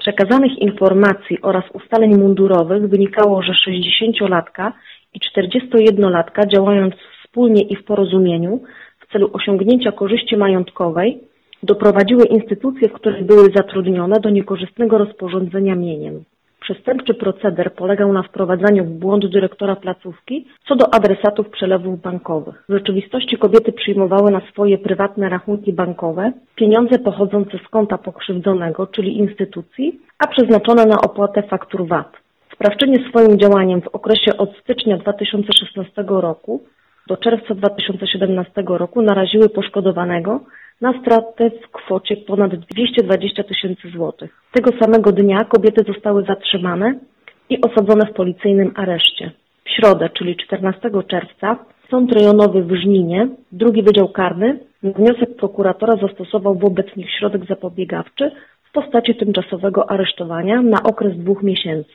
przekazanych informacji oraz ustaleń mundurowych wynikało, że 60-latka i 41-latka, działając wspólnie i w porozumieniu w celu osiągnięcia korzyści majątkowej, doprowadziły instytucje, w których były zatrudnione, do niekorzystnego rozporządzenia mieniem. Przestępczy proceder polegał na wprowadzaniu w błąd dyrektora placówki co do adresatów przelewów bankowych. W rzeczywistości kobiety przyjmowały na swoje prywatne rachunki bankowe pieniądze pochodzące z konta pokrzywdzonego, czyli instytucji, a przeznaczone na opłatę faktur VAT. Sprawczynie swoim działaniem w okresie od stycznia 2016 roku do czerwca 2017 roku naraziły poszkodowanego na stratę w kwocie ponad 220 000 złotych. Tego samego dnia kobiety zostały zatrzymane i osadzone w policyjnym areszcie. W środę, czyli 14 czerwca, Sąd Rejonowy w Żninie, II Wydział Karny, na wniosek prokuratora zastosował wobec nich środek zapobiegawczy w postaci tymczasowego aresztowania na okres 2 miesięcy.